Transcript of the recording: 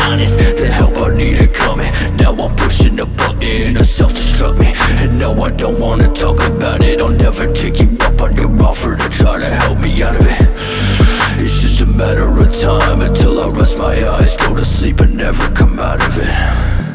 honest. The help I needed coming. Now I'm pushing a button to self-destruct me. And no, I don't wanna talk about it. I'll never take you up on your offer to try to help me out of it. It's just a matter of time until I rest my eyes, go to sleep and never come out of it.